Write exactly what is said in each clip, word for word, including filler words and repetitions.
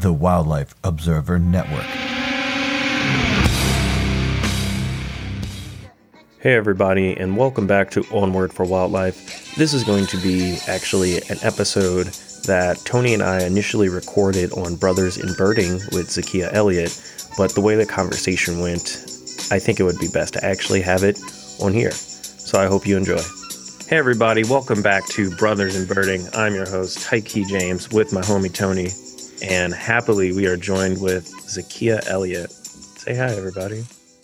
the Wildlife Observer Network. Hey everybody, and welcome back to Onward for Wildlife. This is going to be actually an episode that Tony and I initially recorded on Brothers in Birding with Zakiya Elliott, but the way the conversation went, I think it would be best to actually have it on here. So I hope you enjoy. Hey everybody, welcome back to Brothers in Birding. I'm your host, Tyke James, with my homie Tony, and happily we are joined with Zakiya Elliott. Say hi everybody.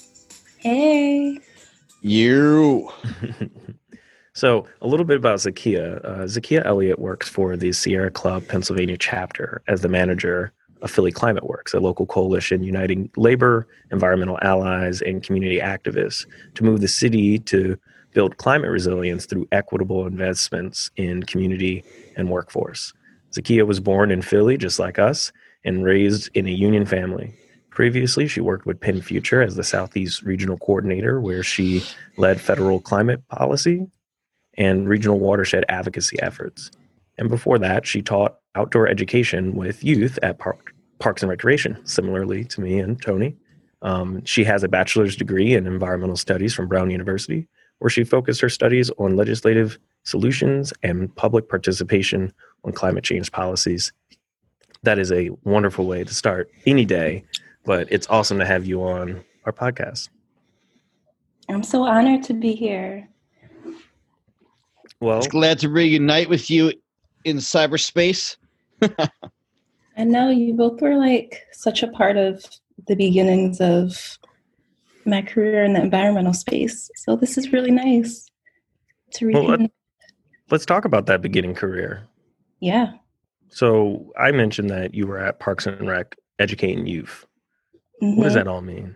Hey. You. So a little bit about Zakiya. Uh, Zakiya Elliott works for the Sierra Club Pennsylvania chapter as the manager of Philly Climate Works, a local coalition uniting labor, environmental allies, and community activists to move the city to build climate resilience through equitable investments in community and workforce. Zakiya was born in Philly, just like us, and raised in a union family. Previously, she worked with Penn Future as the Southeast Regional Coordinator, where she led federal climate policy and regional watershed advocacy efforts. And before that, she taught outdoor education with youth at Park, Parks and Recreation, similarly to me and Tony. Um, she has a bachelor's degree in environmental studies from Brown University, where she focused her studies on legislative solutions and public participation on climate change policies. That is a wonderful way to start any day, but it's awesome to have you on our podcast. I'm so honored to be here. Well, It's glad to reunite with you in cyberspace. I know you both were like such a part of the beginnings of my career in the environmental space. So this is really nice to well, reconnect. let, let's talk about that beginning career. Yeah. So I mentioned that you were at Parks and Rec educating youth. Mm-hmm. What does that all mean?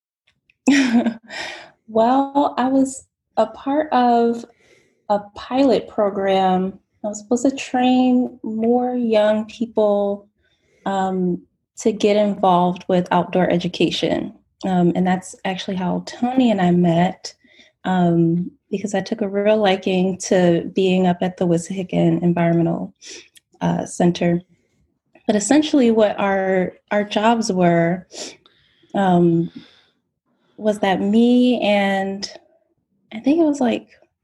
Well, I was a part of a pilot program. I was supposed to train more young people um, to get involved with outdoor education. Um, and that's actually how Tony and I met, um, because I took a real liking to being up at the Wissahickon Environmental uh, Center. But essentially what our our jobs were um, was that me and I think it was like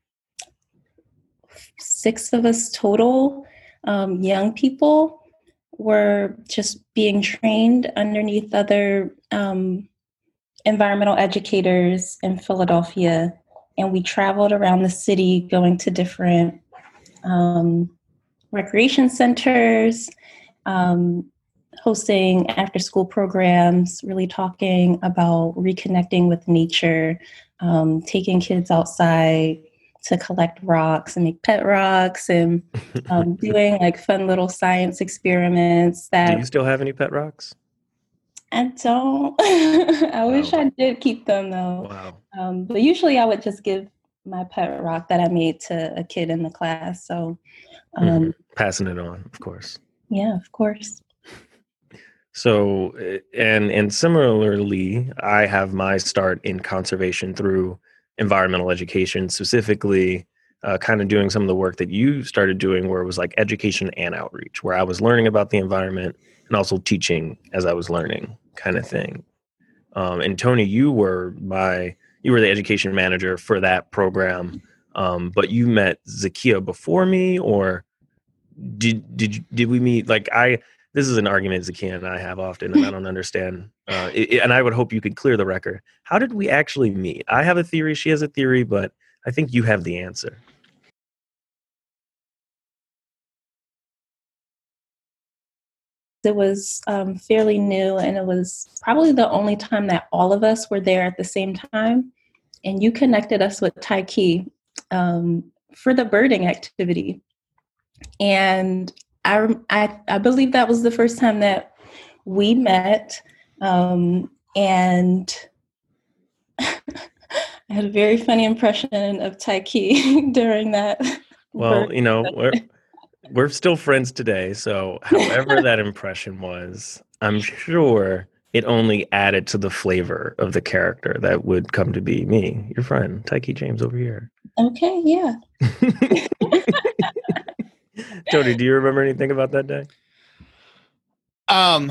six of us total um, young people were just being trained underneath other um, environmental educators in Philadelphia. And we traveled around the city going to different um, recreation centers, um, hosting after-school programs, really talking about reconnecting with nature, um, taking kids outside to collect rocks and make pet rocks, and um, doing like fun little science experiments. That Do you still have any pet rocks? I don't. I Wow. wish I did keep them though. Wow. Um, but usually I would just give my pet rock that I made to a kid in the class. So um, Mm-hmm. Passing it on, of course. yeah, of course. So, and and similarly, I have my start in conservation through environmental education, specifically uh, kind of doing some of the work that you started doing, where it was like education and outreach, where I was learning about the environment and also teaching as I was learning, kind of thing. Um, and Tony, you were my you were the education manager for that program, um, but you met Zakiya before me, or did did you, did we meet? Like I. This is an argument Zakiya and I have often, and I don't understand. Uh, it, and I would hope you could clear the record. How did we actually meet? I have a theory, she has a theory, but I think you have the answer. It was um, fairly new, and it was probably the only time that all of us were there at the same time. And you connected us with Tyke um, for the birding activity. And I, I, I believe that was the first time that we met. Um, and I had a very funny impression of Tyke during that. Well, you know, we're, we're still friends today. So however that impression was, I'm sure it only added to the flavor of the character that would come to be me, your friend, Tyke James over here. Okay, yeah. Tony, do you remember anything about that day? Um,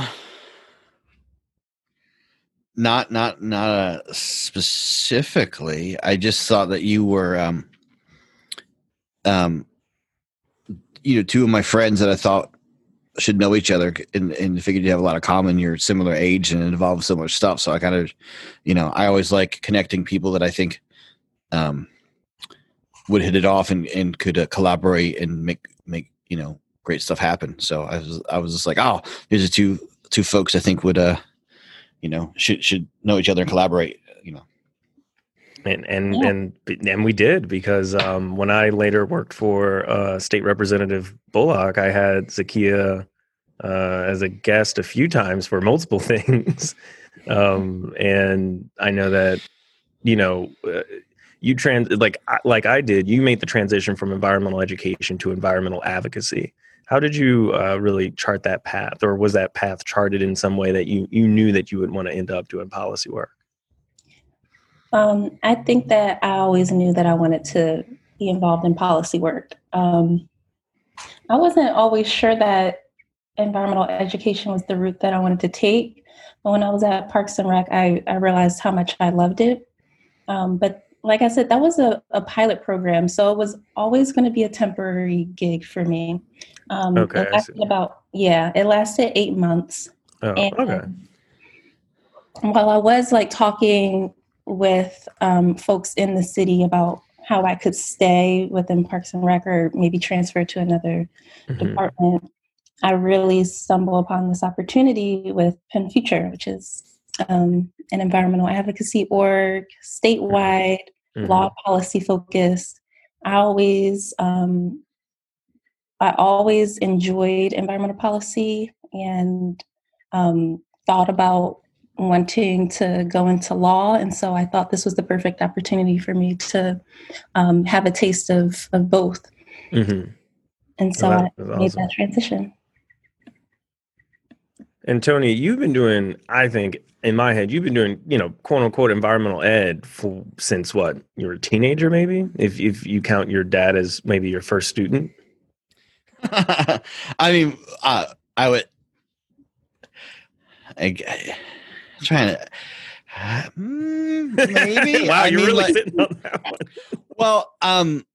not not not uh, specifically. I just thought that you were um um you know two of my friends that I thought should know each other, and, and figured you have a lot of common. You're similar age and involved so much stuff. So I kind of, you know, I always like connecting people that I think um would hit it off and and could uh, collaborate and make make you know great stuff happen. So I was I was just like, oh, these are two two folks I think would uh you know should should know each other and collaborate. You know. And and Yeah. and and we did, because um, when I later worked for uh, State Representative Bullock, I had Zakiya uh, as a guest a few times for multiple things, um, and I know that you know uh, you trans like I- like I did. You made the transition from environmental education to environmental advocacy. How did you uh, really chart that path, or was that path charted in some way that you you knew that you would want to end up doing policy work? Um, I think that I always knew that I wanted to be involved in policy work. Um, I wasn't always sure that environmental education was the route that I wanted to take. But when I was at Parks and Rec, I, I realized how much I loved it. Um, but like I said, that was a, a pilot program. So it was always going to be a temporary gig for me. Um, Okay, it I see. lasted about, yeah, it lasted eight months. Oh, And okay. while I was like talking with um, folks in the city about how I could stay within Parks and Rec or maybe transfer to another Mhm. department, I really stumbled upon this opportunity with Penn Future, which is um, an environmental advocacy org, statewide, Mhm. law policy focused. I always, um, I always enjoyed environmental policy and um, thought about wanting to go into law. And so I thought this was the perfect opportunity for me to um, have a taste of, of both. Mhm. And so Well, I that was made awesome. that transition. And Tony, you've been doing, I think, in my head, you've been doing, you know, quote unquote environmental ed for since what? You were a teenager, maybe? If if you count your dad as maybe your first student. I mean, uh, I would. I, I, I'm trying to. Uh, mm, maybe. Wow, I you're mean, really like, sitting on that one. well, um,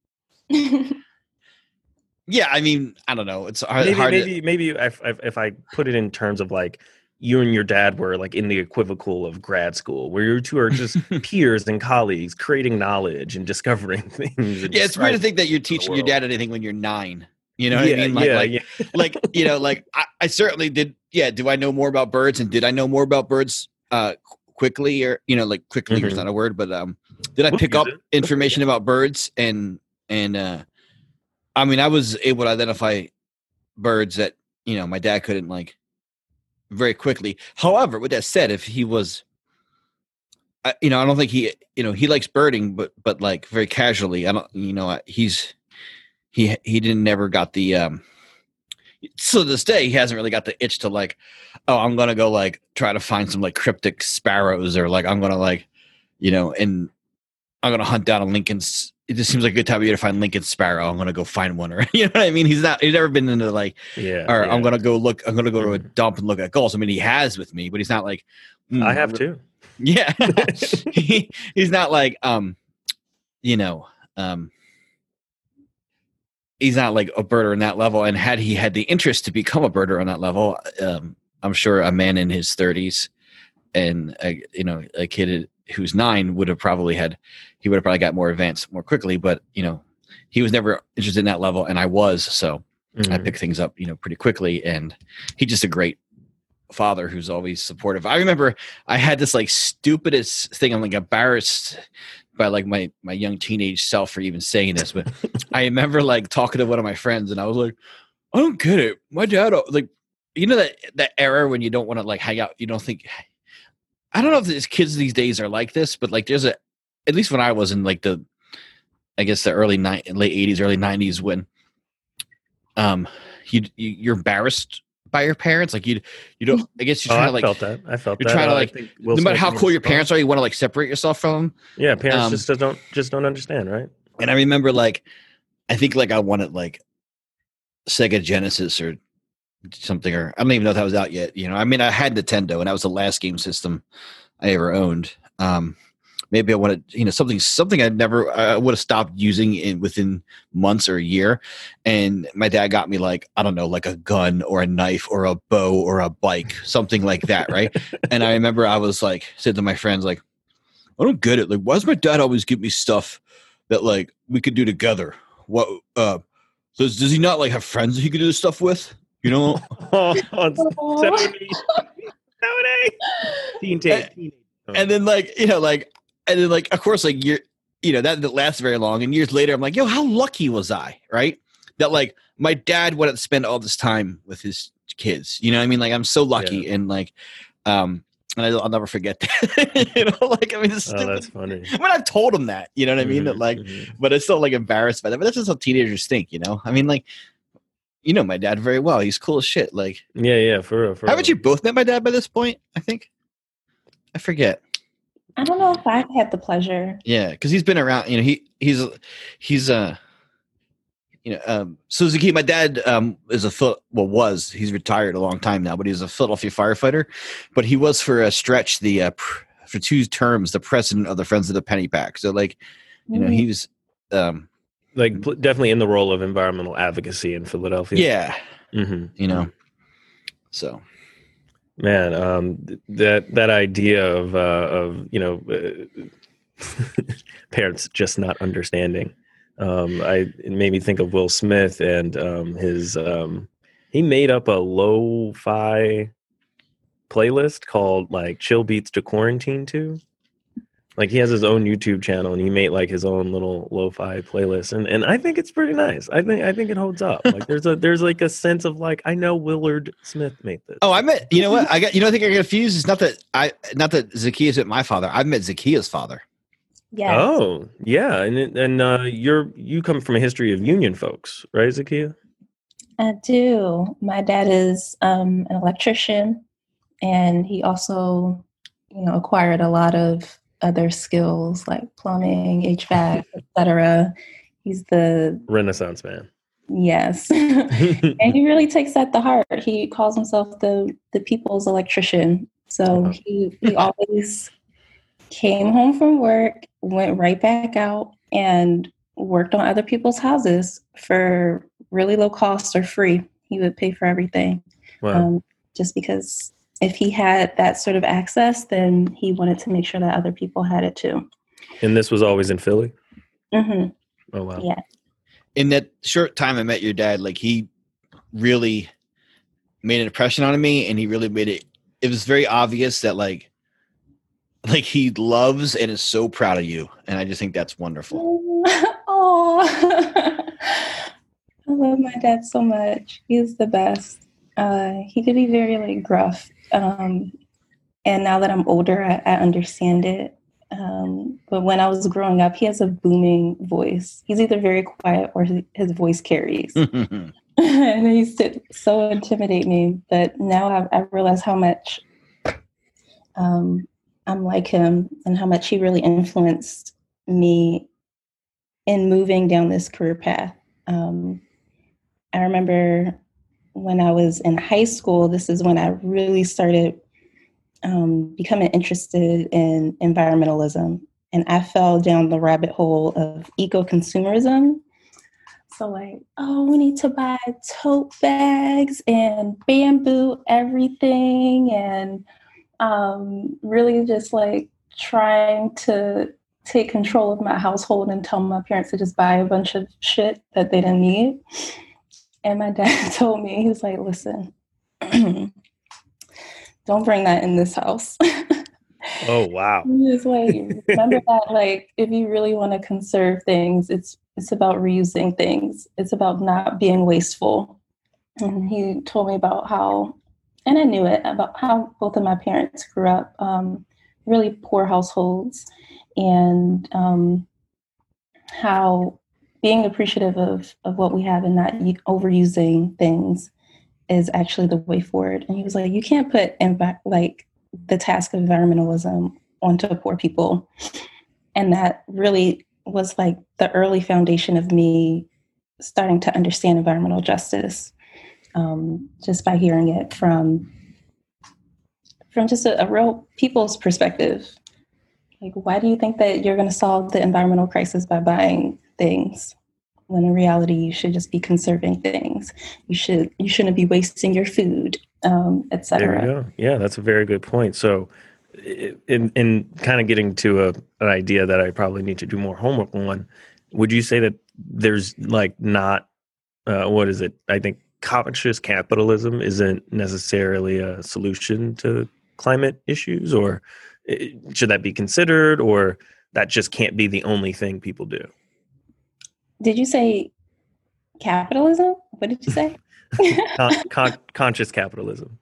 yeah. I mean, I don't know. It's hard. Maybe hard to, maybe maybe if, if if I put it in terms of like you and your dad were like in the equivocal of grad school, where you two are just peers and colleagues, creating knowledge and discovering things. And yeah, it's weird to describing think that you're the teaching your world. dad anything when you're nine. You know what yeah, I mean? Like, yeah, like, yeah. like, you know, like I, I certainly did. Yeah. Do I know more about birds? And did I know more about birds uh, qu- quickly or, you know, like quickly is Mhm. not a word, but um, did I We'll pick use up it. information about birds? And, and uh, I mean, I was able to identify birds that, you know, my dad couldn't like very quickly. However, with that said, if he was, I, you know, I don't think he, you know, he likes birding, but, but like very casually. I don't, you know, he's, he, he didn't never got the, um, so to this day, he hasn't really got the itch to like, oh, I'm gonna go like try to find some like cryptic sparrows or like I'm gonna like, you know, and I'm gonna hunt down a Lincoln's. It just seems like a good time of year to find Lincoln sparrow. I'm gonna go find one, or you know what I mean. He's not. He's never been into like, Yeah, or yeah. I'm gonna go look. I'm gonna go to a Mhm. dump and look at gulls. I mean, he has with me, but he's not like. mm, I have too. Yeah, he, he's not like um, you know um. He's not like a birder in that level. And had he had the interest to become a birder on that level, um, I'm sure a man in his thirties and a, you know a kid who's nine would have probably had he would have probably got more advanced more quickly. But you know, he was never interested in that level, and I was. So I Mhm. picked things up, you know, pretty quickly. And he's just a great father who's always supportive. I remember I had this like stupidest thing. I'm like embarrassed by like my my young teenage self for even saying this, but I remember like talking to one of my friends, and I was like, I don't get it. My dad, like, you know that that era when you don't want to like hang out. You don't think. I don't know if these kids these days are like this, but like there's a, at least when I was in like the, I guess the early ni- late eighties, early nineties when, um, you, you you're embarrassed by your parents, like you you don't. I guess you're Oh, trying I to like. felt that. I felt You're that. trying to Uh, I like, think Will no matter Smith how made cool a your song. parents are, you want to like separate yourself from them. Yeah, parents Um, just don't just don't understand, right? And I remember like, I think like I wanted like Sega Genesis or something, or I don't even know if that was out yet. You know, I mean, I had Nintendo, and that was the last game system I ever owned. Um, maybe I wanted, you know, something something I'd never I would have stopped using in within months or a year. And my dad got me like, I don't know, like a gun or a knife or a bow or a bike, something like that, right? And I remember I was like, said to my friends, like, I don't get it. Like, why does my dad always give me stuff that like we could do together? What uh does does he not like have friends that he could do this stuff with? You know? Oh, Sony. Sony. Teen tape. And, and then like, you know, like and then like of course like you're you know, that didn't last very long. And years later I'm like, yo, how lucky was I? Right? That like my dad wanted to spend all this time with his kids. You know what I mean? Like I'm so lucky Yeah. and like um and I, I'll never forget that. You know, like I mean, it's Oh, stupid. that's funny. I mean, I've told him that. You know what I mean? That like, Mhm. but it's still like embarrassed by that. But that's just how teenagers think. You know? I mean, like, you know, my dad very well. He's cool as shit. Like, Yeah, yeah, for real. For haven't real. you both met my dad by this point? I think. I forget. I don't know if I've had the pleasure. Yeah, because he's been around. You know, he he's he's uh you know um Suzuki. My dad um is a Phil- well was he's retired a long time now, but he was a Philadelphia firefighter. But he was for a stretch the uh, pr- for two terms the president of the Friends of the Penny Pack. So like you know he was um Like pl- definitely in the role of environmental advocacy in Philadelphia. yeah hmm you know so Man, um, th- that that idea of uh, of you know uh, parents just not understanding, um, I it made me think of Will Smith and um, his um, he made up a lo-fi playlist called like "Chill Beats to Quarantine To." Like he has his own YouTube channel and he made like his own little lo-fi playlist, and and I think it's pretty nice. I think I think it holds up. Like there's a there's like a sense of like I know Willard Smith made this. oh I met you know what I got you know I think I got confused. It's not that I not that Zacchaeus met my father. I've met Zacchaeus' father. Yes. Oh, yeah, and it- and uh, you're you come from a history of union folks, right, Zakia? I do. My dad is um, an electrician, and he also, you know, acquired a lot of other skills like plumbing, H V A C, et cetera. He's the Renaissance man. yes, and he really takes that to heart. He calls himself the the people's electrician. So Uh-huh. he he always came home from work, went right back out, and worked on other people's houses for really low cost or free. He would pay for everything. Wow. Um, just because if he had that sort of access, then he wanted to make sure that other people had it too. And this was always in Philly? hmm Oh, wow. Yeah. In that short time I met your dad, like he really made an impression on me, and he really made it. It was very obvious that like, like he loves and is so proud of you, and I just think that's wonderful. Oh, I love my dad so much. He's the best. Uh, he could be very like gruff, um, and now that I'm older, I, I understand it. Um, but when I was growing up, he has a booming voice. He's either very quiet or his, his voice carries. And it used to so intimidate me. But now I, I realize how much um, I'm like him and how much he really influenced me in moving down this career path. Um, I remember when I was in high school, this is when I really started um, becoming interested in environmentalism. And I fell down the rabbit hole of eco-consumerism. So like, oh, we need to buy tote bags and bamboo everything, and um, really just like trying to take control of my household and tell my parents to just buy a bunch of shit that they didn't need. And my dad told me, he was like, listen, don't bring that in this house. Oh, wow. Just like, remember that, like, if you really want to conserve things, it's it's about reusing things. It's about not being wasteful. And he told me about how, and I knew it, about how both of my parents grew up, um, really poor households, and um, how being appreciative of, of what we have and not overusing things is actually the way forward. And he was like, you can't put envi- like the task of environmentalism onto poor people. And that really was like the early foundation of me starting to understand environmental justice. um, just by hearing it from from just a, a real people's perspective. Like, why do you think that you're going to solve the environmental crisis by buying things, when in reality you should just be conserving things? You should you shouldn't be wasting your food, um, et There you cetera. go. Yeah, that's a very good point. So, i- in in kind of getting to a an idea that I probably need to do more homework on, would you say that there's like not uh, what is it? I think conscious capitalism isn't necessarily a solution to climate issues, or i- should that be considered, or that just can't be the only thing people do? Did you say capitalism? What did you say? Con- con- conscious capitalism.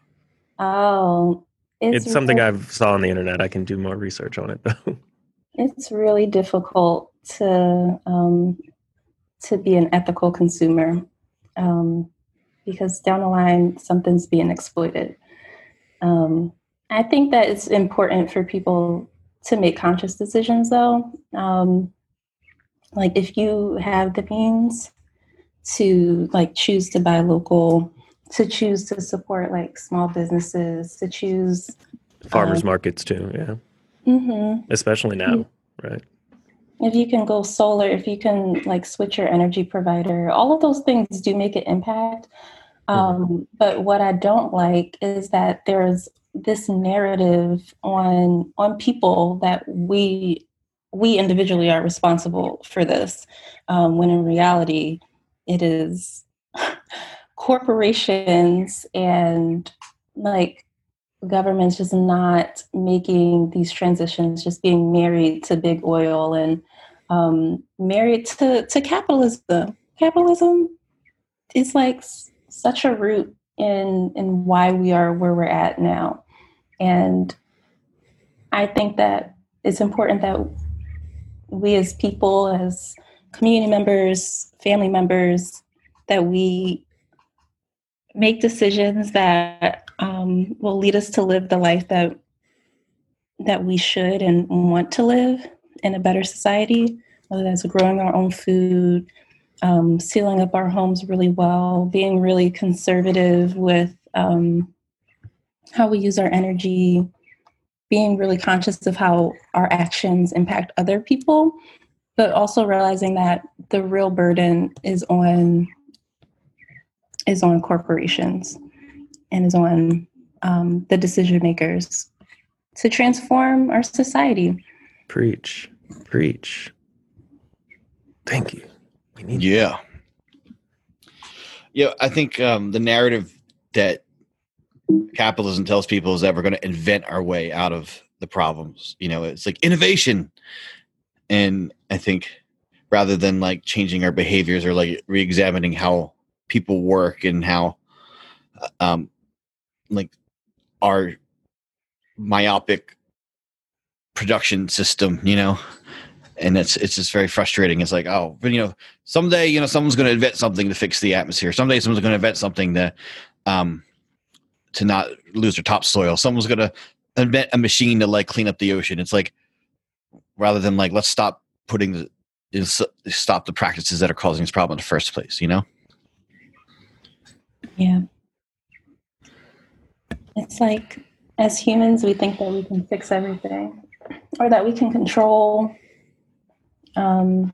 Oh, it's It's something really, I've saw on the internet. I can do more research on it though. it's really difficult to um, to be an ethical consumer, um, because down the line something's being exploited. Um, I think that it's important for people to make conscious decisions, though. Um, like if you have the means to like choose to buy local, to choose to support like small businesses, to choose. Farmers Um, markets too, yeah, mhm. especially now, right? If you can go solar, if you can like switch your energy provider, all of those things do make an impact. Mhm. Um, but what I don't like is that there's this narrative on on people that we we individually are responsible for this, um, when in reality it is corporations and like governments just not making these transitions, just being married to big oil and um, married to, to capitalism. Capitalism is like s- such a root in in why we are where we're at now. And I think that it's important that we as people, as community members, family members, that we make decisions that um, will lead us to live the life that that we should and want to live in a better society, whether that's growing our own food, um, sealing up our homes really well, being really conservative with um, how we use our energy, being really conscious of how our actions impact other people, but also realizing that the real burden is on is on corporations and is on um, the decision makers to transform our society. Preach, preach. Thank you. We need Yeah. Yeah, I think um, the narrative that capitalism tells people is that we're going to invent our way out of the problems. You know, it's like innovation. And I think rather than like changing our behaviors or like re-examining how people work and how uh, um like our myopic production system, you know, and it's it's just very frustrating. It's like, oh, but you know, someday, you know, someone's going to invent something to fix the atmosphere. Someday, someone's going to invent something to um to not lose their topsoil. Someone's going to invent a machine to like clean up the ocean. It's like rather than like let's stop putting the is stop the practices that are causing this problem in the first place. You know? Yeah. It's like as humans, we think that we can fix everything or that we can control um,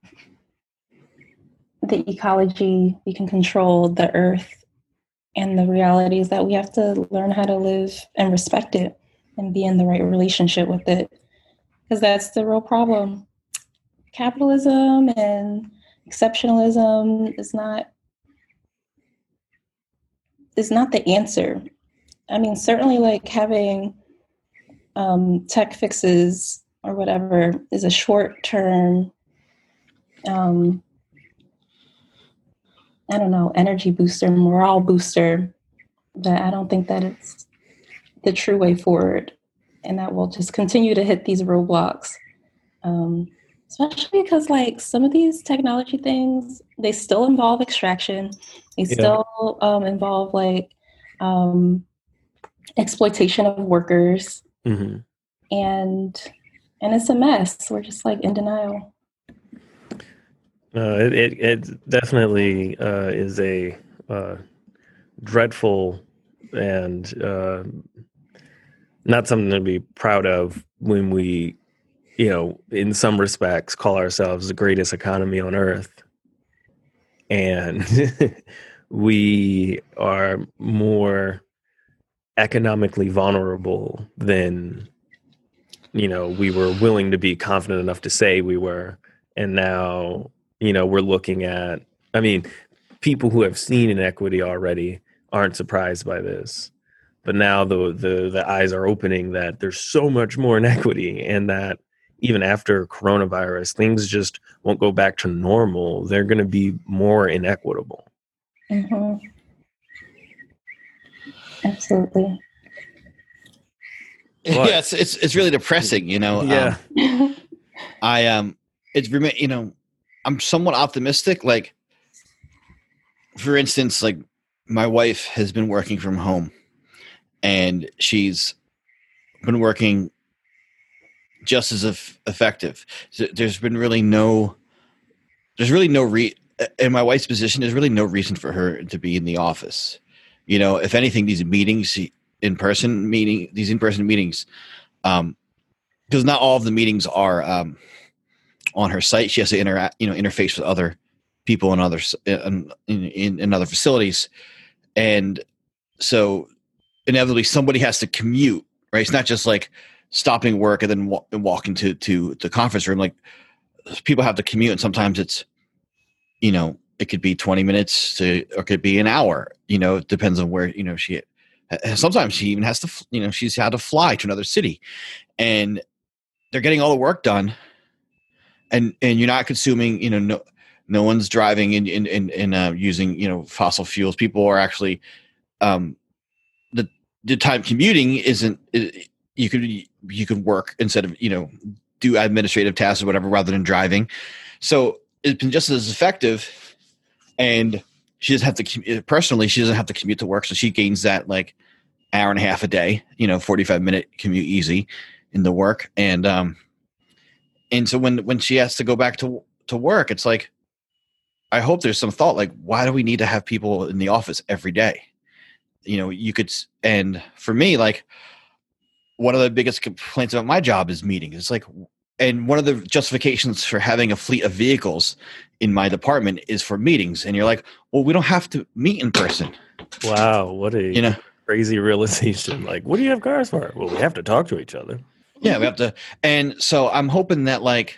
the ecology, we can control the earth. And the reality is that we have to learn how to live and respect it and be in the right relationship with it. Because that's the real problem. Capitalism and exceptionalism is not is not the answer. I mean, certainly like having um, tech fixes or whatever is a short term, um, I don't know, energy booster, morale booster, but I don't think that it's the true way forward. And that will just continue to hit these roadblocks. Um, especially because like some of these technology things, they still involve extraction. They Yeah. still um, involve like um, exploitation of workers. hmm And and it's a mess. We're just like in denial. Uh, it, it it definitely uh, is a uh, dreadful and uh, not something to be proud of when we, you know, in some respects call ourselves the greatest economy on earth. And we are more economically vulnerable than, you know, we were willing to be confident enough to say we were. And now, you know, we're looking at, I mean, people who have seen inequity already aren't surprised by this. But now the, the the eyes are opening that there's so much more inequity, and that even after coronavirus, things just won't go back to normal. They're going to be more inequitable. Mm-hmm. Absolutely. What? Yeah, it's, it's it's really depressing, you know. Yeah. Um, I um, it's you know, I'm somewhat optimistic. Like, for instance, like my wife has been working from home, and she's been working just as eff- effective. So there's been really no, there's really no re. In my wife's position, there's really no reason for her to be in the office. You know, if anything, these meetings in person meeting, these in person meetings, um, because not all of the meetings are um, on her site. She has to interact, you know, interface with other people in other in, in, in other facilities, and so inevitably somebody has to commute. Right? It's not just like stopping work and then wa- and walking to to the conference room. Like people have to commute, and sometimes it's, you know, it could be twenty minutes to, or it could be an hour. You know, it depends on where, you know, she. Sometimes she even has to, you know, she's had to fly to another city, and they're getting all the work done, and and you're not consuming, you know, no no one's driving and in in in uh, using, you know, fossil fuels. People are actually, um, the the time commuting isn't. It, you could you could work instead of, you know, do administrative tasks or whatever rather than driving. So it's been just as effective, and she doesn't have to personally. She doesn't have to commute to work, so she gains that like hour and a half a day. You know, forty-five minute commute easy in the work, and um, and so when when she has to go back to to work, it's like, I hope there's some thought like, why do we need to have people in the office every day? You know, you could, and for me, like one of the biggest complaints about my job is meetings. It's like, and one of the justifications for having a fleet of vehicles in my department is for meetings. And you're like, well, we don't have to meet in person. Wow, what a you know crazy realization. Like, what do you have cars for? Well, we have to talk to each other. Yeah, we have to. And so I'm hoping that, like,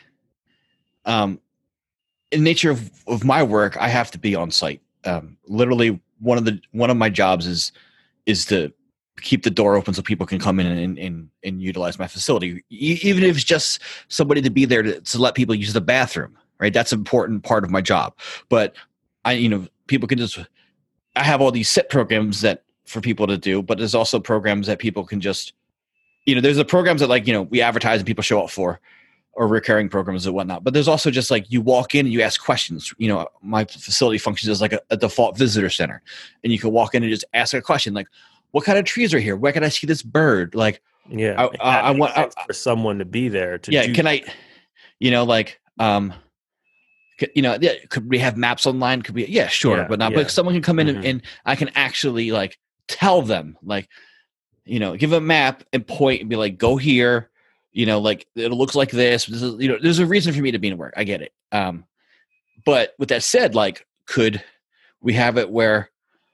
um, in the nature of, of my work, I have to be on site. Um, literally, one of the one of my jobs is is to keep the door open so people can come in and and, and utilize my facility, e- even if it's just somebody to be there to, to let people use the bathroom. Right, that's an important part of my job. But I, you know, people can just. I have all these set programs that for people to do, but there's also programs that people can just. You know, there's the programs that, like, you know, we advertise and people show up for, or recurring programs and whatnot. But there's also just like you walk in and you ask questions. You know, my facility functions as like a, a default visitor center, and you can walk in and just ask a question like, "What kind of trees are here? Where can I see this bird?" Like, yeah, I, I, I want I, for someone to be there to. Yeah, do can I? You know, like, um, you know, yeah, could we have maps online? Could we? Yeah, sure, yeah, but not. Yeah. But someone can come in mm-hmm. and, and I can actually like tell them, like, you know, give a map and point and be like, go here. You know, like it looks like this. This is, you know, there's a reason for me to be in work. I get it. Um, but with that said, like, could we have it where,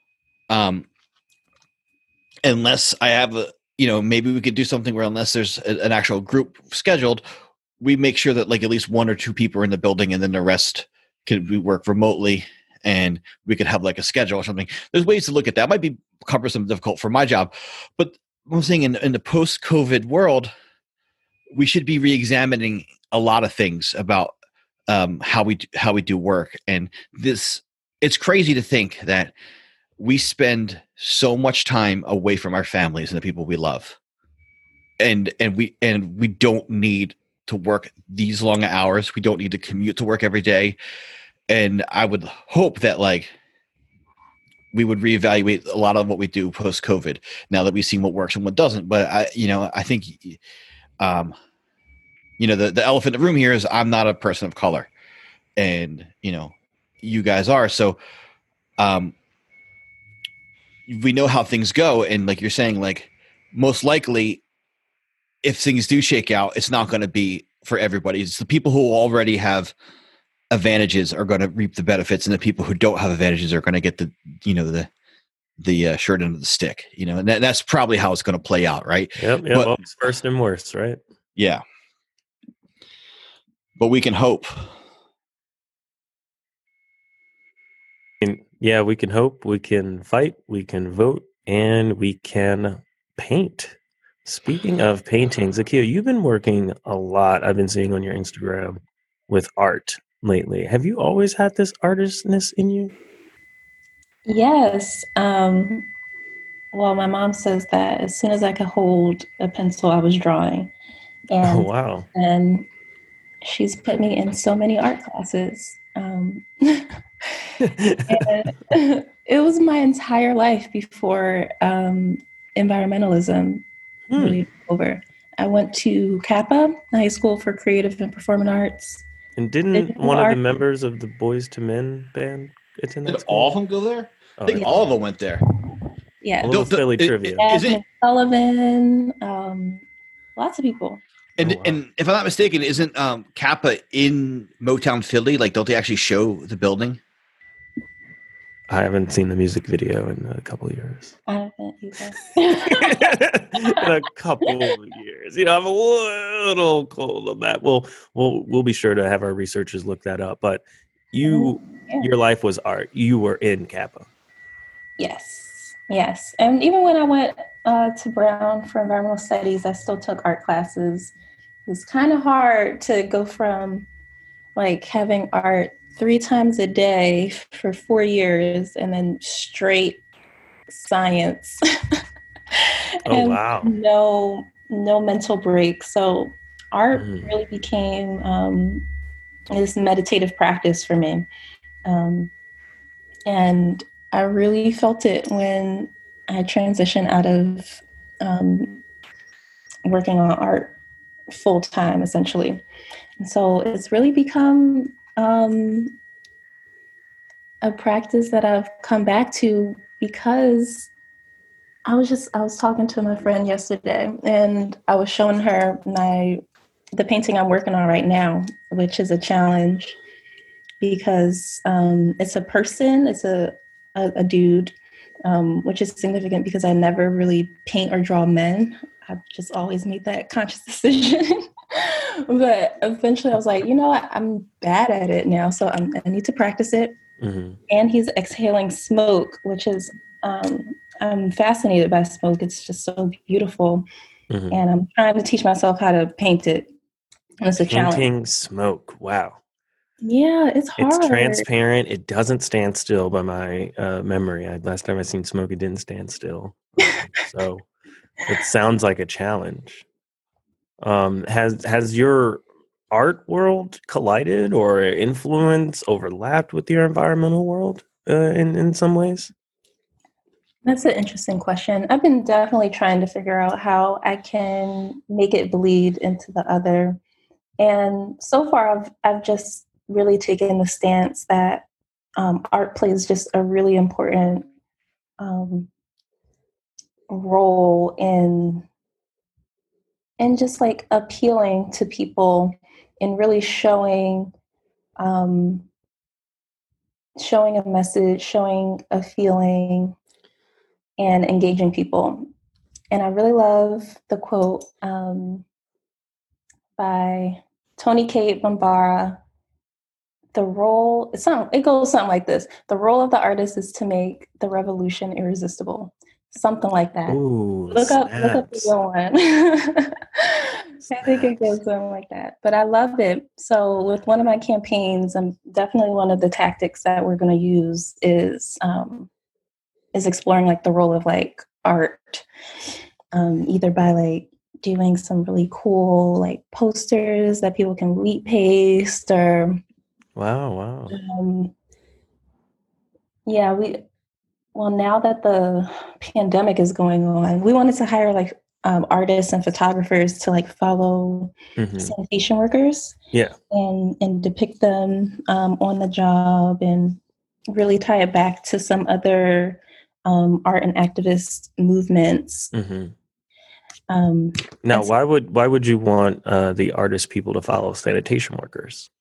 um, unless I have a, you know, maybe we could do something where unless there's a, an actual group scheduled, we make sure that like at least one or two people are in the building, and then the rest could we work remotely, and we could have like a schedule or something. There's ways to look at that. It might be cumbersome, difficult for my job, but I'm saying in, in the post-COVID world, we should be re-examining a lot of things about um, how we how we do work. And this, it's crazy to think that we spend so much time away from our families and the people we love, and and we and we don't need to work these long hours. We don't need to commute to work every day. And I would hope that like we would reevaluate a lot of what we do post-COVID now that we've seen what works and what doesn't. But I, you know, I think, um, you know, the, the elephant in the room here is I'm not a person of color, and, you know, you guys are. So, um, we know how things go, and like you're saying, like most likely, if things do shake out, it's not going to be for everybody. It's the people who already have advantages are going to reap the benefits, and the people who don't have advantages are going to get the, you know, the the uh, short end of the stick. You know, and that, that's probably how it's going to play out, right? Yep, yep. But, Always first and worst, right? Yeah, but we can hope. And yeah, we can hope, we can fight, we can vote, and we can paint. Speaking of painting, Zakia, you've been working a lot, I've been seeing on your Instagram, with art lately. Have you always had this artistness in you? Yes. Um, well, my mom says that as soon as I could hold a pencil, I was drawing. And, Oh, wow. and she's put me in so many art classes. Um, and it was my entire life before um, environmentalism Hmm. really took over. I went to Kappa, High School for Creative and Performing Arts. And didn't Digital one of art. the members of the Boys to Men band attend that Did school? all of them go there? Oh, I think yeah. all of them went there. Yeah. A little The- the- Philly it- trivia. it- Is Jasmine Sullivan, um, lots of people. And Oh, wow. and if I'm not mistaken, isn't um, Kappa in Motown Philly? Like, don't they actually show the building? I haven't seen the music video in a couple of years. I haven't either. In a couple of years, you know, I'm a little cold on that. We'll we'll we'll be sure to have our researchers look that up. But you, Yeah. your life was art. You were in Kappa. Yes, yes. And even when I went uh, to Brown for environmental studies, I still took art classes. It was kind of hard to go from like having art three times a day for four years and then straight science. Oh, And wow. No, no mental break. So art Mm. really became um, this meditative practice for me. Um, and I really felt it when I transitioned out of um, working on art full time, essentially. And so it's really become um, a practice that I've come back to because I was just I was talking to my friend yesterday, and I was showing her my the painting I'm working on right now, which is a challenge because um, it's a person, it's a a, a dude, um, which is significant because I never really paint or draw men. I've just always made that conscious decision. But eventually I was like, you know what? I'm bad at it now, so I'm, I need to practice it. Mm-hmm. And he's exhaling smoke, which is, um, I'm fascinated by smoke. It's just so beautiful. Mm-hmm. And I'm trying to teach myself how to paint it. And it's a challenge. Painting smoke. Wow. Yeah, it's hard. It's transparent. It doesn't stand still by my uh, memory. I, last time I seen smoke, it didn't stand still. Um, so it sounds like a challenge. Um, has has your art world collided or influence overlapped with your environmental world uh, in in some ways? That's an interesting question. I've been definitely trying to figure out how I can make it bleed into the other. And so far, I've I've just really taken the stance that um, art plays just a really important um, role in in just like appealing to people and really showing um, showing a message, showing a feeling, and engaging people. And I really love the quote um, by Tony K. Bambara. The role, it's not, it goes something like this. The role of the artist is to make the revolution irresistible. Something like that. Ooh, Look up, look up the snaps. real one. I think it goes something like that. But I love it. So with one of my campaigns, I'm definitely one of the tactics that we're going to use is um, is exploring like the role of like art, um, either by like doing some really cool like posters that people can wheat paste or Wow, wow. um, yeah, we well now that the pandemic is going on, we wanted to hire like um, artists and photographers to like follow Mm-hmm. sanitation workers, Yeah. and and depict them um, on the job and really tie it back to some other um, art and activist movements. Mm-hmm. Um, Now, and so- why would why would you want uh, the artist people to follow sanitation workers?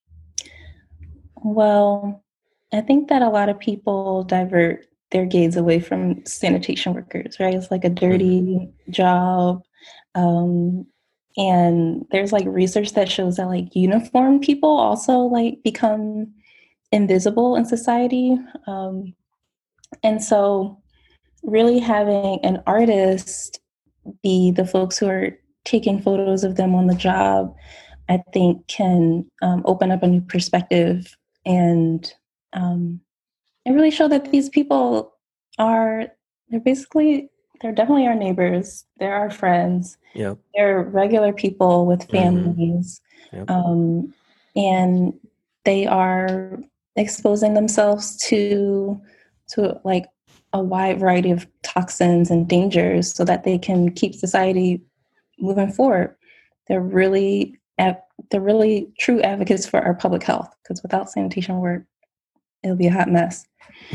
Well, I think that a lot of people divert their gaze away from sanitation workers, right? It's like a dirty mm-hmm. job. Um, and there's like research that shows that like uniformed people also like become invisible in society. Um, and so really having an artist be the folks who are taking photos of them on the job, I think can um, open up a new perspective and um, and really show that these people are, they're basically, they're definitely our neighbors. They're our friends. Yep. They're regular people with families. Mm-hmm. Yep. Um, and they are exposing themselves to, to like a wide variety of toxins and dangers so that they can keep society moving forward. They're really, they're really true advocates for our public health, because without sanitation work, it'll be a hot mess.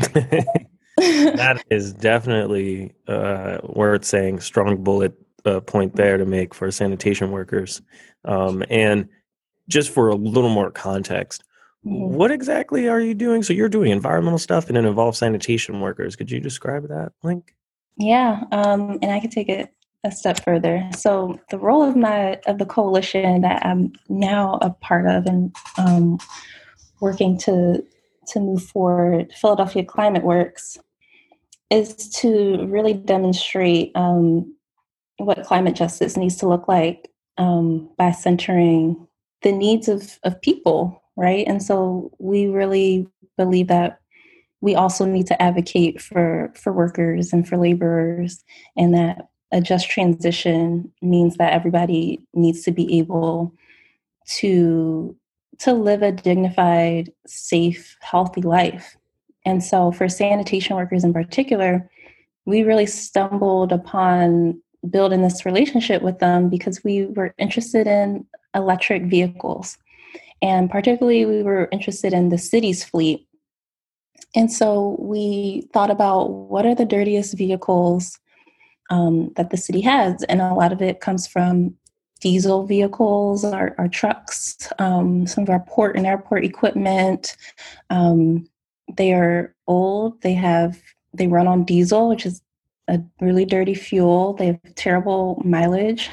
That is definitely uh, worth saying. Strong bullet uh, point there to make for sanitation workers. Um, and just for a little more context, mm-hmm. what exactly are you doing? So you're doing environmental stuff and it involves sanitation workers. Could you describe that, Link? Yeah, um, and I can take it a step further. So the role of my of the coalition that I'm now a part of and um, working to to move forward, Philadelphia Climate Works, is to really demonstrate um, what climate justice needs to look like um, by centering the needs of, of people, right? And so we really believe that we also need to advocate for, for workers and for laborers, and that a just transition means that everybody needs to be able to to live a dignified, safe, healthy life. And so for sanitation workers in particular, we really stumbled upon building this relationship with them because we were interested in electric vehicles. And particularly, we were interested in the city's fleet. And so we thought about what are the dirtiest vehicles um, that the city has. And a lot of it comes from diesel vehicles, our, our trucks, um, some of our port and airport equipment. Um, they are old. They have they run on diesel, which is a really dirty fuel. They have terrible mileage,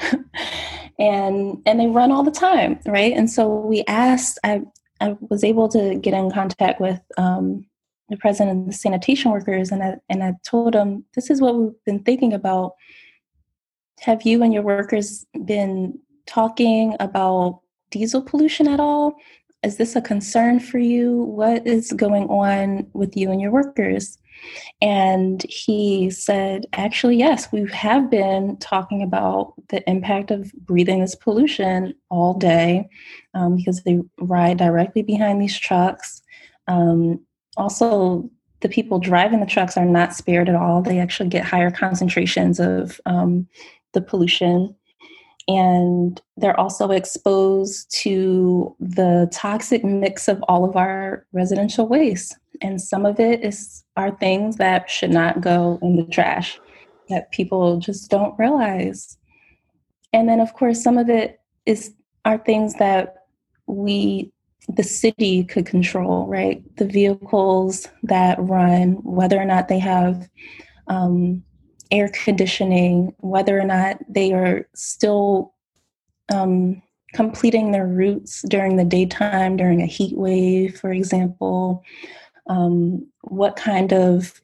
and and they run all the time, right? And so we asked. I I was able to get in contact with um, the president of the sanitation workers, and I and I told him, this is what we've been thinking about. Have you and your workers been talking about diesel pollution at all? Is this a concern for you? What is going on with you and your workers? And he said, actually, yes, we have been talking about the impact of breathing this pollution all day um, because they ride directly behind these trucks. Um, also, the people driving the trucks are not spared at all. They actually get higher concentrations of um, the pollution. And they're also exposed to the toxic mix of all of our residential waste. And some of it is are things that should not go in the trash, that people just don't realize. And then, of course, some of it is are things that we, the city, could control, right? The vehicles that run, whether or not they have um, air conditioning, whether or not they are still um, completing their routes during the daytime, during a heat wave, for example, um, what kind of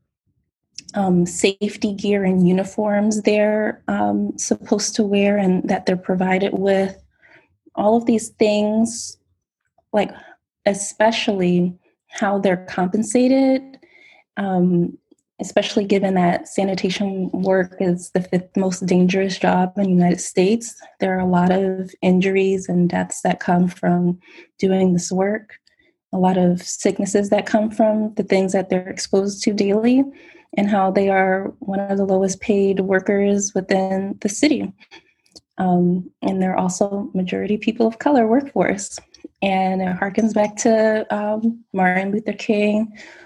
um, safety gear and uniforms they're um, supposed to wear and that they're provided with. All of these things, like especially how they're compensated, um, especially given that sanitation work is the fifth most dangerous job in the United States. There are a lot of injuries and deaths that come from doing this work, a lot of sicknesses that come from the things that they're exposed to daily, and how they are one of the lowest paid workers within the city. Um, and they're also majority people of color workforce. And it harkens back to um, Martin Luther King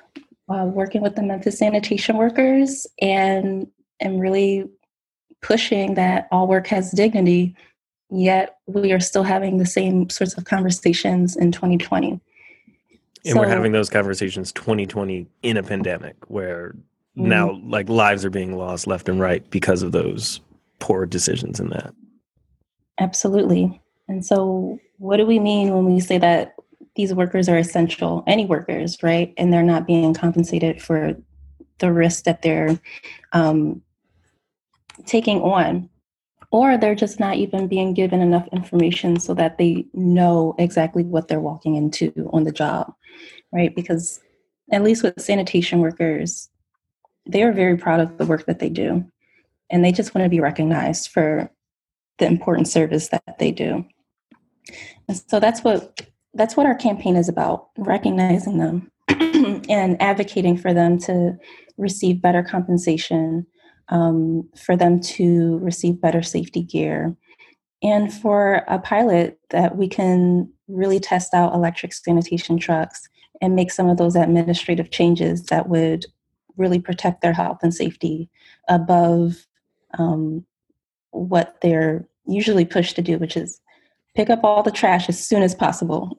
uh, working with the Memphis sanitation workers and and really pushing that all work has dignity, yet we are still having the same sorts of conversations in twenty twenty. And so, we're having those conversations twenty twenty in a pandemic where mm-hmm. now like lives are being lost left and right because of those poor decisions in that. Absolutely. And so what do we mean when we say that these workers are essential? Any workers, right? And they're not being compensated for the risk that they're um, taking on, or they're just not even being given enough information so that they know exactly what they're walking into on the job, right? Because at least with sanitation workers, they are very proud of the work that they do, and they just want to be recognized for the important service that they do. And so that's what that's what our campaign is about, recognizing them and advocating for them to receive better compensation, um, for them to receive better safety gear, and for a pilot that we can really test out electric sanitation trucks and make some of those administrative changes that would really protect their health and safety above um, what they're usually pushed to do, which is pick up all the trash as soon as possible.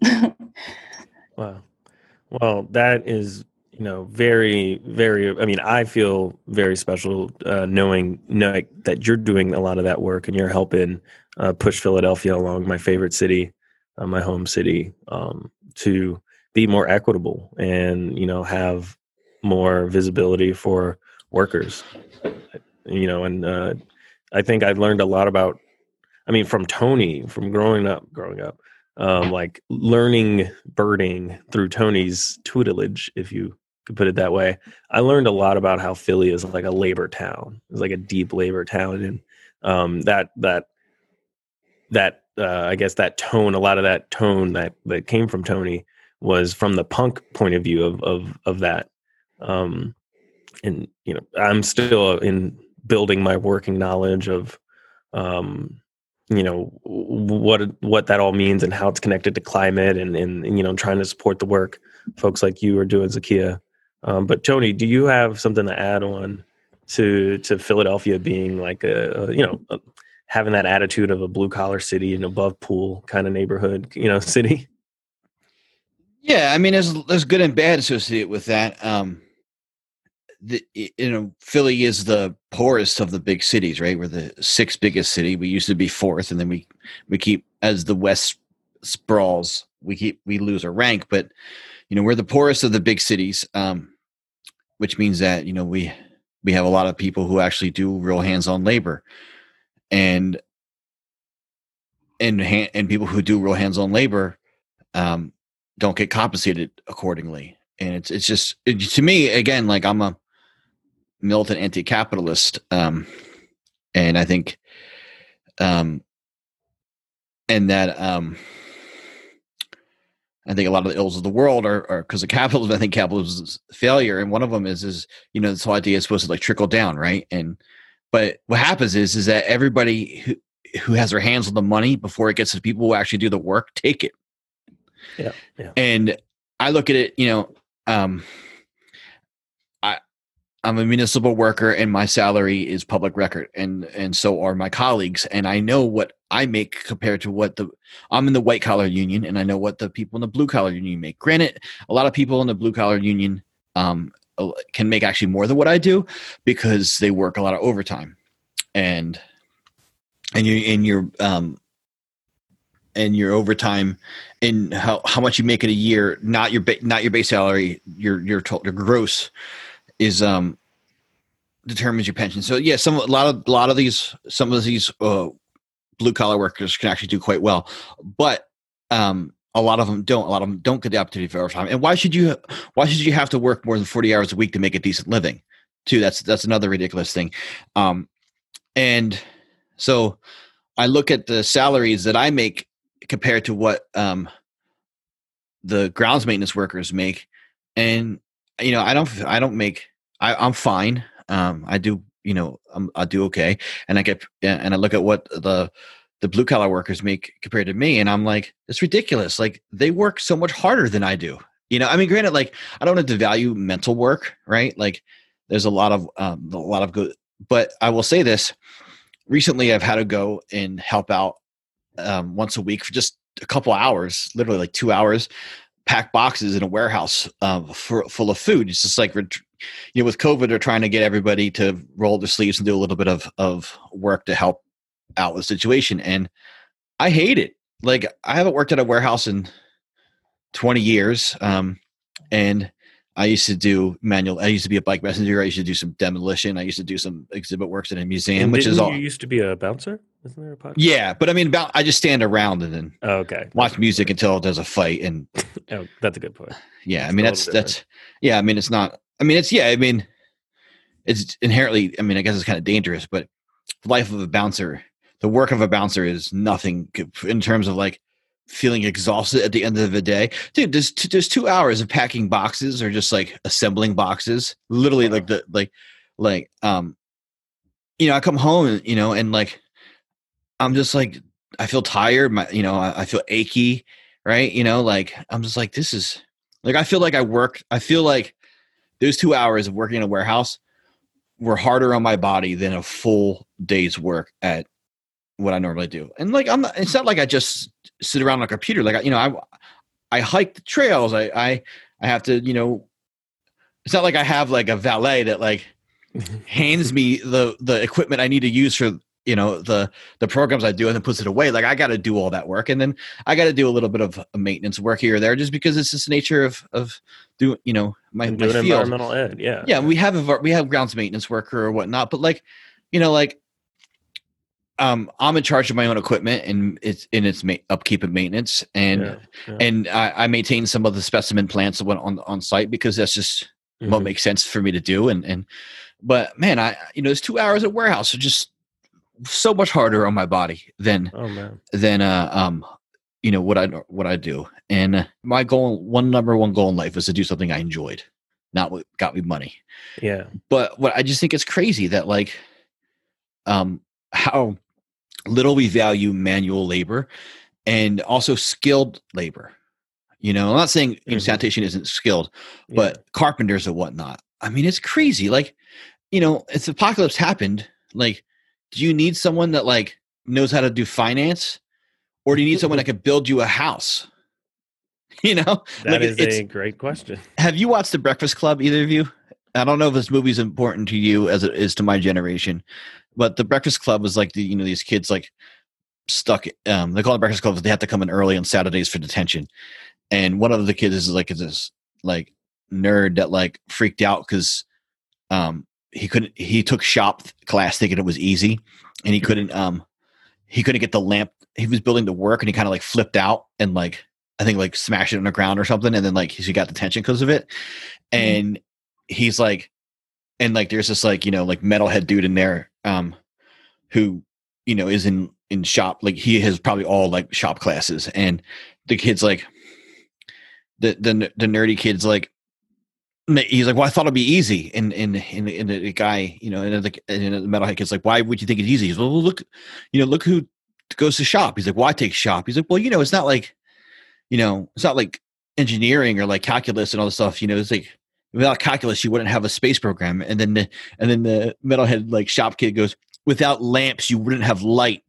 Wow. Well, that is, you know, very, very, I mean, I feel very special uh, knowing, knowing that you're doing a lot of that work and you're helping uh, push Philadelphia along, my favorite city, uh, my home city, um, to be more equitable and, you know, have more visibility for workers, you know, and uh, I think I learned a lot about, I mean, from Tony, from growing up, growing up, um, like learning birding through Tony's tutelage, if you could put it that way. I learned a lot about how Philly is like a labor town. It's like a deep labor town, and um, that that that uh, I guess that tone, a lot of that tone that that came from Tony was from the punk point of view of of of that. Um, and you know, I'm still in building my working knowledge of, um, you know, what what that all means and how it's connected to climate, and, and, and you know, trying to support the work folks like you are doing, Zakia. Um, but Tony, do you have something to add on to to Philadelphia being like a, a you know a, having that attitude of a blue collar city and above pool kind of neighborhood, you know, city? Yeah, I mean, there's there's good and bad associated with that. Um, The, you know, Philly is the poorest of the big cities, right? We're the sixth biggest city. We used to be fourth, and then we we keep, as the West sprawls, we keep we lose our rank. But you know, we're the poorest of the big cities, um, which means that you know we we have a lot of people who actually do real hands-on labor, and and and people who do real hands-on labor um, don't get compensated accordingly. And it's it's just it, to me, again, like I'm a militant anti-capitalist, um, and I think, um, and that um, I think a lot of the ills of the world are because of capitalism. I think capitalism is failure, and one of them is is you know this whole idea is supposed to like trickle down, right? And but what happens is is that everybody who who has their hands on the money before it gets to the people who actually do the work take it. Yeah, yeah. And I look at it, you know. Um, I, I'm a municipal worker and my salary is public record, and, and so are my colleagues. And I know what I make compared to what the, I'm in the white collar union, and I know what the people in the blue collar union make. Granted, a lot of people in the blue collar union, um, can make actually more than what I do because they work a lot of overtime, and, and you, in your, um, and your overtime and how, how much you make in a year, not your, ba- not your base salary, your, your total, your gross is, um, determines your pension. So yeah, some, a lot of, a lot of these, some of these, uh, blue collar workers can actually do quite well, but, um, a lot of them don't, a lot of them don't get the opportunity for overtime. And why should you, why should you have to work more than forty hours a week to make a decent living too? That's, that's another ridiculous thing. Um, and so I look at the salaries that I make compared to what um, the grounds maintenance workers make, and you know, I don't, I don't make, I, I'm fine. Um, I do, you know, I'm, I do okay, and I get, and I look at what the the blue collar workers make compared to me, and I'm like, it's ridiculous. Like they work so much harder than I do, You know, I mean, granted, like I don't have to value mental work, right? Like there's a lot of um, a lot of good, but I will say this: recently, I've had to go and help out um, once a week for just a couple hours, literally like two hours, pack boxes in a warehouse uh, for, full of food. It's just like, you know, with COVID, they're trying to get everybody to roll their sleeves and do a little bit of of work to help out with the situation, and I hate it. Like I haven't worked at a warehouse in twenty years. Um, and I used to do manual, I used to be a bike messenger. I used to do some demolition. I used to do some exhibit works in a museum, And which is all. You used to be a bouncer? Isn't there a podcast? Yeah. But I mean, about, I just stand around and then oh, okay. watch music until there's a fight. And oh, that's a good point. Yeah. It's I mean, that's, that's, yeah. I mean, it's not, I mean, it's, yeah. I mean, it's inherently, I mean, I guess it's kind of dangerous, but the life of a bouncer, the work of a bouncer is nothing in terms of like feeling exhausted at the end of the day. Dude, there's, there's two hours of packing boxes or just like assembling boxes. Literally like the, like, like, um, you know, I come home and, you know, and like, I'm just like, I feel tired. My, you know, I, I feel achy, right? You know, like, I'm just like, this is like, I feel like I work, I feel like those two hours of working in a warehouse were harder on my body than a full day's work at what I normally do. And like, I'm not, it's not like I just sit around on a computer. Like, you know, I, I hike the trails. I, I, I have to, you know, it's not like I have like a valet that like hands me the, the equipment I need to use for, you know, the, the programs I do and then puts it away. Like I got to do all that work. And then I got to do a little bit of maintenance work here or there just because it's just the nature of, of doing, you know, my, my doing field. Environmental ed. Yeah. Yeah. We have, a, we have grounds maintenance worker or whatnot, but like, you know, like, Um, I'm in charge of my own equipment and it's in its ma- upkeep and maintenance, and Yeah, yeah. and I, I maintain some of the specimen plants that went on on site because that's just Mhm. what makes sense for me to do. And and but man, I you know, those two hours at warehouse are just so much harder on my body than Oh man. than uh um you know what I what I do. And uh, my goal, one number one goal in life, was to do something I enjoyed, not what got me money. Yeah. But what I just think it's crazy that like um how little we value manual labor and also skilled labor. You know, I'm not saying you know, Mhm. sanitation isn't skilled, Yeah. but carpenters or whatnot. I mean, it's crazy. Like, you know, if the apocalypse happened, like, do you need someone that like knows how to do finance, or do you need someone that could build you a house? You know, that like, is it's, a great question. have you watched The Breakfast Club, either of you? I don't know if this movie's important to you as it is to my generation, but The Breakfast Club was like the, you know, these kids like stuck, um, they call it Breakfast Club because they have to come in early on Saturdays for detention. And one of the kids is like, is this like nerd that like freaked out because, um, he couldn't, he took shop class thinking it was easy and he couldn't, um, he couldn't get the lamp. He was building the work and he kind of like flipped out and like, I think like smashed it on the ground or something. And then like he got detention because of it. And mm-hmm. he's like, and like, there's this like, you know, like metalhead dude in there, um, who, you know, is in, in shop. Like he has probably all like shop classes, and the kid's like, the, the, the nerdy kid's like, he's like, well, I thought it'd be easy. And, and, and, and the guy, you know, and the, and the metalhead kid's like, why would you think it's easy? He's like, well, look, you know, look who goes to shop. He's like, well, I take shop. He's like, well, you know, it's not like, you know, it's not like engineering or like calculus and all this stuff. You know, it's like, without calculus, you wouldn't have a space program. And then the, and then the metalhead like shop kid goes, without lamps, you wouldn't have light.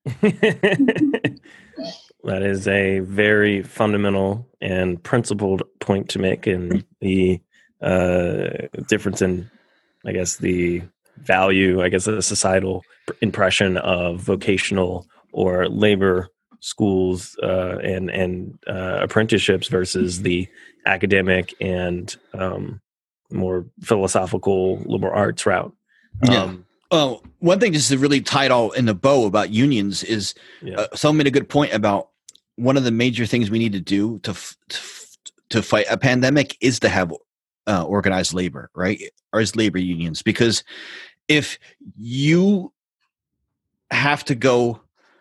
That is a very fundamental and principled point to make in the uh, difference in, I guess, the value, I guess, the societal impression of vocational or labor schools uh, and and uh, apprenticeships versus the academic and um, more philosophical liberal arts route. Yeah. Um, Oh, one thing just to really tie it all in the bow about unions is yeah. uh, someone made a good point about one of the major things we need to do to f- to, f- to fight a pandemic is to have uh, organized labor, right? Or as labor unions, because if you have to go,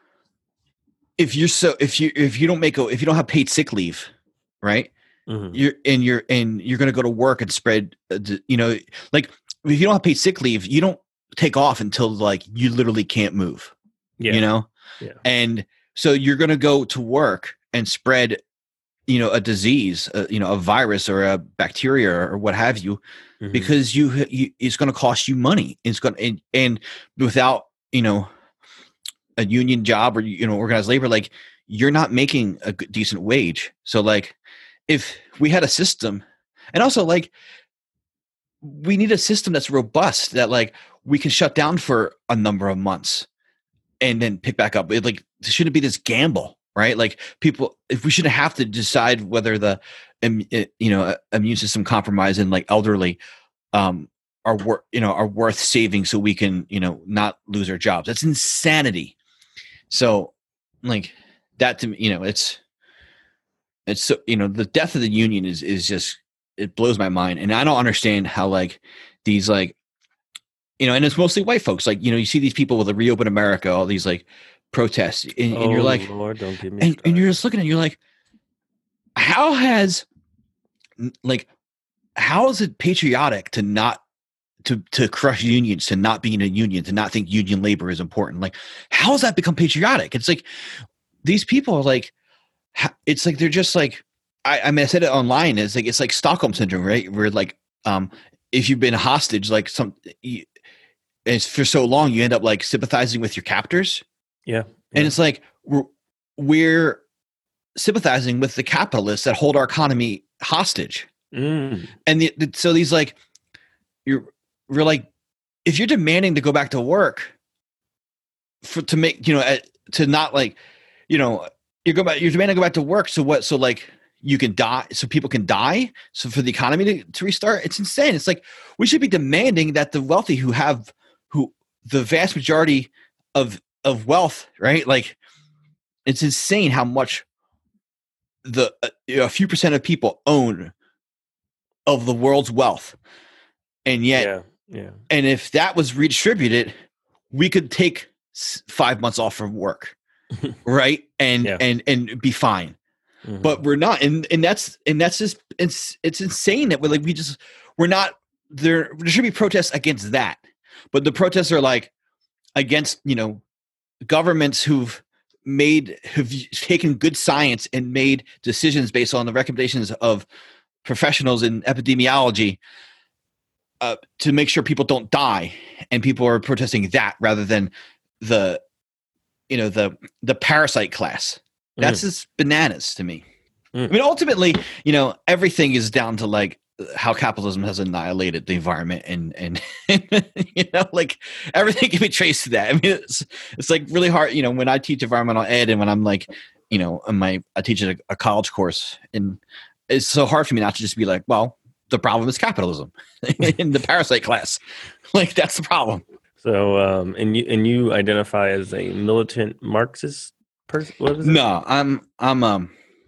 if you're so, if you if you don't make a, if you don't have paid sick leave, right? Mm-hmm. You're and you're and you're going to go to work and spread, uh, you know, like if you don't have paid sick leave, you don't take off until like you literally can't move, Yeah. you know? Yeah. And so you're going to go to work and spread you know, a disease, uh, you know, a virus or a bacteria or what have you, Mhm. because you, you it's going to cost you money. It's going and, and without, you know, a union job or, you know, organized labor, like you're not making a good, decent wage. So like if we had a system, and also like we need a system that's robust, that like we can shut down for a number of months and then pick back up. It like it shouldn't be this gamble, right? Like people, if we shouldn't have to decide whether the, im- it- you know, immune system compromised and like elderly, um, are worth, you know, are worth saving so we can, you know, not lose our jobs. That's insanity. So like that to me, you know, it's, it's so, you know, the death of the union is, is just, it blows my mind. And I don't understand how like these like, you know, and it's mostly white folks. Like, you know, you see these people with the Reopen America, all these like protests, and, and you're Oh, like, Lord, don't give me and, and started. you're just looking at it, you're like, how has, like, how is it patriotic to not, to, to crush unions, to not be in a union, to not think union labor is important? Like, how has that become patriotic? It's like, these people are like, ha- it's like, they're just like, I, I mean, I said it online. It's like, it's like Stockholm syndrome, right? Where like, um, if you've been a hostage, like some, you, it's for so long, you end up like sympathizing with your captors. Yeah. And yeah. it's like, we're, we're sympathizing with the capitalists that hold our economy hostage. Mm. And the, the, so these like, you're, we're like, if you're demanding to go back to work for, to make, you know, uh, to not like, you know, you go back, you're demanding to go back to work. So what, so like you can die, so people can die. So for the economy to, to restart, it's insane. It's like, we should be demanding that the wealthy who have, who the vast majority of, of wealth, right? Like it's insane how much the, uh, a few percent of people own of the world's wealth. And yet, Yeah. Yeah. and if that was redistributed, we could take s- five months off from work, right? And Yeah. and and be fine. Mhm. But we're not, and and that's and that's just it's it's insane that we're like we just we're not there. There should be protests against that, but the protests are like against, you know, governments who've made have taken good science and made decisions based on the recommendations of professionals in epidemiology. Uh, to make sure people don't die, and people are protesting that rather than the, you know, the the parasite class. That's Mm. just bananas to me. Mm. I mean, ultimately, you know, everything is down to like how capitalism has annihilated the environment, and and you know, like everything can be traced to that. I mean, it's it's like really hard. You know, when I teach environmental ed, and when I'm like, you know, in my I teach a, a college course, and it's so hard for me not to just be like, well, the problem is capitalism in the parasite class. Like that's the problem. So, um, and you and you identify as a militant Marxist person? What is it? No, I'm I'm um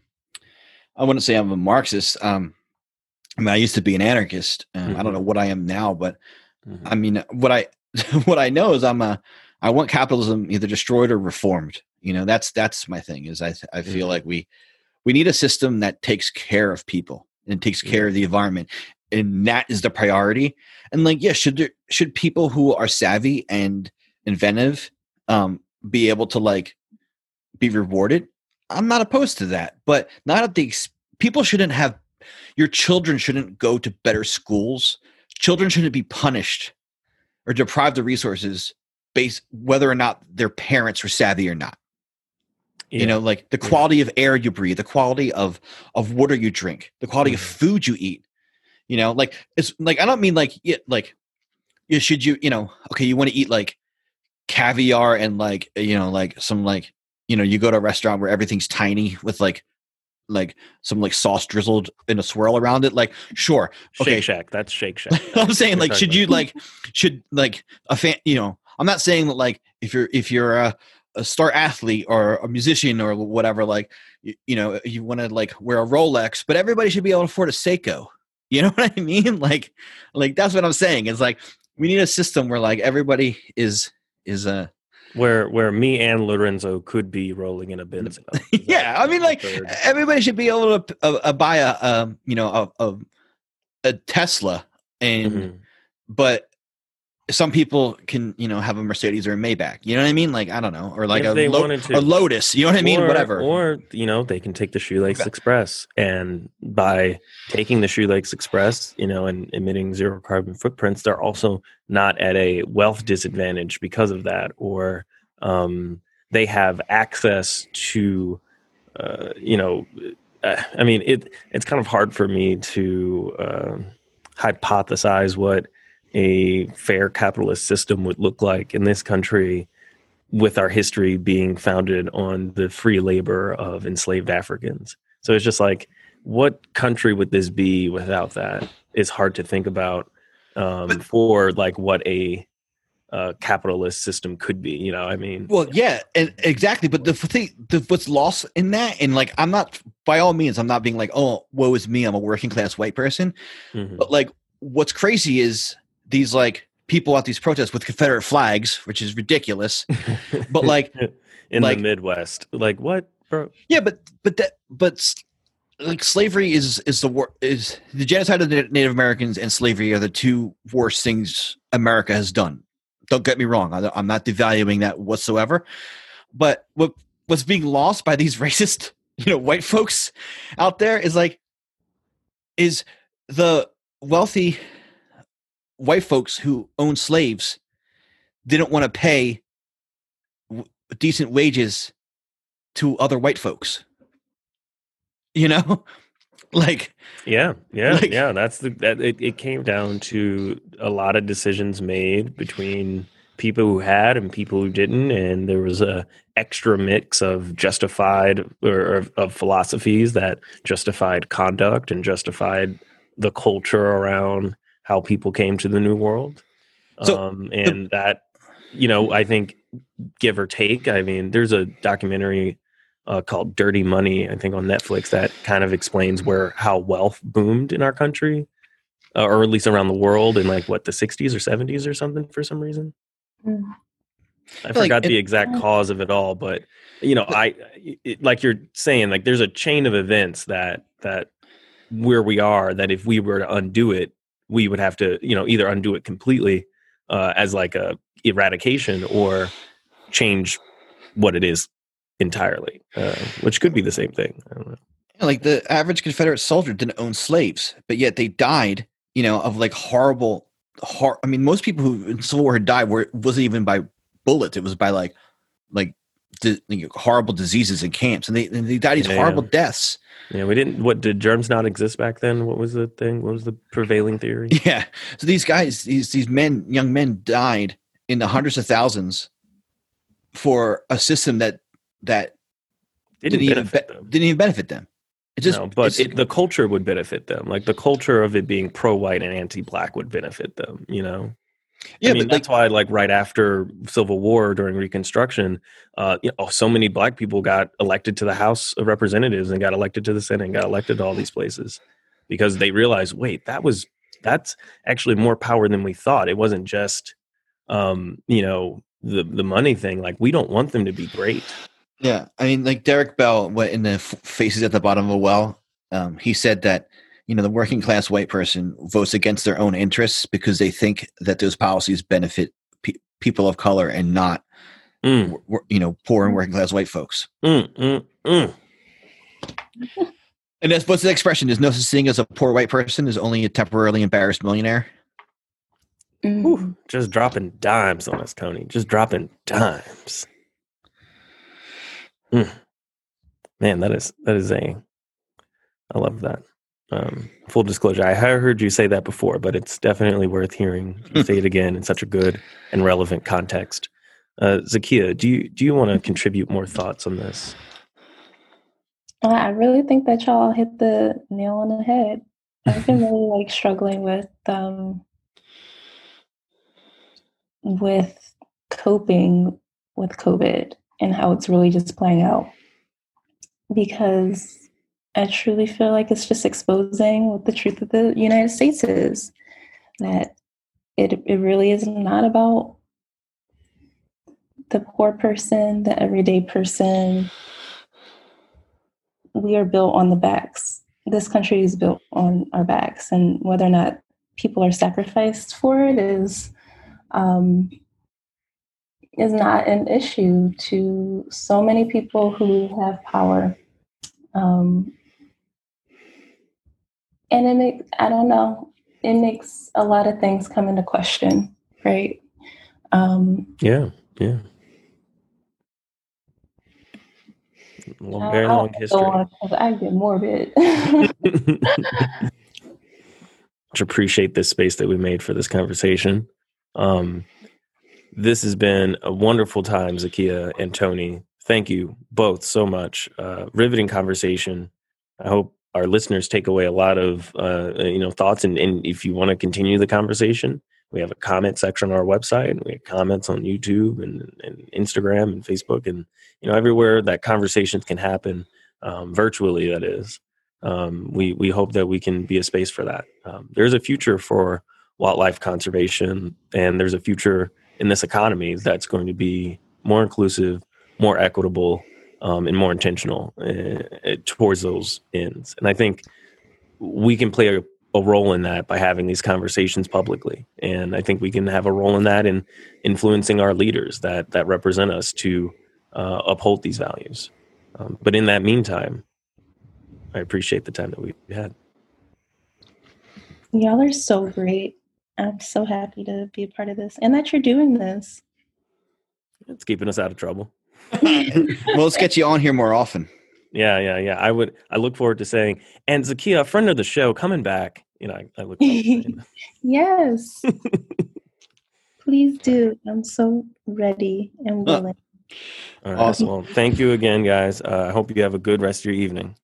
I wouldn't say I'm a Marxist. Um, I mean, I used to be an anarchist. Uh, I don't know what I am now, but Mhm. I mean, what I what I know is I'm a I want capitalism either destroyed or reformed. You know, that's that's my thing. Is I I feel Mhm. like we we need a system that takes care of people and takes care Yeah. of the environment, and that is the priority. And like, yeah, should there should people who are savvy and inventive um, be able to like be rewarded? I'm not opposed to that, but not at the ex- people shouldn't have your children shouldn't go to better schools. Children shouldn't be punished or deprived of resources based whether or not their parents were savvy or not. Yeah. You know, like the Yeah. quality of air you breathe, the quality of of water you drink, the quality of Mhm. food you eat. You know, like it's like I don't mean like yeah, like you should you you know okay you want to eat like caviar and like you know like some like you know you go to a restaurant where everything's tiny with like like some like sauce drizzled in a swirl around it, like sure Shake okay Shack. That's Shake Shack. I'm saying We're like talking should you about. like should like a fan you know I'm not saying that like if you're if you're a, a star athlete or a musician or whatever like you, you know you want to like wear a Rolex, but everybody should be able to afford a Seiko. You know what I mean? Like like that's what I'm saying. It's like we need a system where like everybody is is a Where where me and Lorenzo could be rolling in a Benz. Is that yeah. I mean the like third? everybody should be able to uh, uh, buy a um you know a, a a Tesla and Mhm. but some people can, you know, have a Mercedes or a Maybach. You know what I mean? Like, I don't know, or like If a, they Lo- wanted to. a Lotus. You know what I mean? Or, Whatever. Or, you know, they can take the Shoelace Okay. Express, and by taking the Shoelace Express, you know, and emitting zero carbon footprints, they're also not at a wealth disadvantage because of that. Or um, they have access to, uh, you know, uh, I mean, it it's kind of hard for me to uh, hypothesize what a fair capitalist system would look like in this country, with our history being founded on the free labor of enslaved Africans. So it's just like, what country would this be without that? It's hard to think about um, for like what a uh, capitalist system could be. You know, I mean, Well, yeah, and exactly. But the thing, the, what's lost in that, and like, I'm not, by all means, I'm not being like, oh, woe is me, I'm a working class white person. mhm. But like, what's crazy is these like people at these protests with Confederate flags, which is ridiculous. But like, in like- the Midwest, like what, bro? yeah, but but that but s- like slavery is is the wor- is the genocide of the Native Americans and slavery are the two worst things America has done. Don't get me wrong, I, I'm not devaluing that whatsoever. But what what's being lost by these racist, you know, white folks out there is like is the wealthy white folks who own slaves didn't want to pay w- decent wages to other white folks. You know, like Yeah, yeah, Like- yeah. That's the that it, it came down to a lot of decisions made between people who had and people who didn't, and there was a extra mix of justified or of, of philosophies that justified conduct and justified the culture around how people came to the New World. So, um, and that, you know, I think, give or take, I mean, there's a documentary uh, called Dirty Money, I think, on Netflix that kind of explains where how wealth boomed in our country, uh, or at least around the world in like what the sixties or seventies or something for some reason. Mm. I Like, forgot the it- exact cause of it all, but you know, I it, like you're saying, like there's a chain of events that that where we are, that if we were to undo it, we would have to, you know, either undo it completely uh, as like a eradication, or change what it is entirely, uh, which could be the same thing. I don't know. like the average Confederate soldier didn't own slaves, but yet they died, you know, of like horrible, hor- I mean, most people who in the Civil War had died were wasn't even by bullets; it was by like, like, di- you know, horrible diseases in camps, and they and they died these Yeah. horrible deaths. Yeah, we didn't. What, did germs not exist back then? What was the thing? What was the prevailing theory? Yeah, so these guys, these these men, young men, died in the hundreds of thousands for a system that that Didn't, didn't, even benefit be- them. didn't even benefit them. It just, No, but it's- it, the culture would benefit them. Like the culture of it being pro-white and anti-black would benefit them. You know. yeah, I mean, but like, that's why, like, right after Civil War, during Reconstruction, uh, you know, so many black people got elected to the House of Representatives and got elected to the Senate and got elected to all these places because they realized, wait, that was that's actually more power than we thought. It wasn't just, um, you know, the the money thing. Like, we don't want them to be great. yeah, I mean, like Derek Bell, what in the f- Faces at the Bottom of a Well, um, he said that, you know, the working class white person votes against their own interests because they think that those policies benefit pe- people of color and not, Mm, w- w- you know, poor and working class white folks. mm, mm, mm. And that's what's the expression? There's no such thing as a poor white person. There's only a temporarily embarrassed millionaire. Mm. Whew, just dropping dimes on us, Tony. Just dropping dimes. Mm. Man, that is that is a. I love that. Um, full disclosure, I had heard you say that before, but it's definitely worth hearing you say it again in such a good and relevant context. Uh, Zakia, do you do you want to contribute more thoughts on this? Uh, I really think that y'all hit the nail on the head. I've been really like struggling with um with coping with COVID and how it's really just playing out, because I truly feel like it's just exposing what the truth of the United States is, that it it really is not about the poor person, the everyday person. We are built on the backs. This country is built on our backs, and whether or not people are sacrificed for it is um, is not an issue to so many people who have power. Um, and it makes, I don't know, it makes a lot of things come into question, right? Um, yeah, yeah. Long, very long history. On, I get morbid. Much appreciate this space that we made for this conversation. Um, this has been a wonderful time, Zakiya and Tony. Thank you both so much. Uh, riveting conversation. I hope our listeners take away a lot of uh, you know thoughts. And, and if you want to continue the conversation, we have a comment section on our website. We have comments on YouTube and, and Instagram and Facebook, and you know everywhere that conversations can happen um, virtually. That is, um, we we hope that we can be a space for that. Um, there's a future for wildlife conservation, and there's a future in this economy that's going to be more inclusive, more equitable, um, and more intentional uh, towards those ends. And I think we can play a, a role in that by having these conversations publicly. And I think we can have a role in that in influencing our leaders that that represent us to uh, uphold these values. Um, but in that meantime, I appreciate the time that we've had. Y'all are so great. I'm so happy to be a part of this and that you're doing this. It's keeping us out of trouble. Well, let's get you on here more often. Yeah, yeah, yeah. I would. I look forward to saying, and Zakiya, a friend of the show, coming back. You know, I, I look forward to saying that. Yes. Please do. I'm so ready and willing. All right. Awesome. Well, thank you again, guys. Uh, I hope you have a good rest of your evening.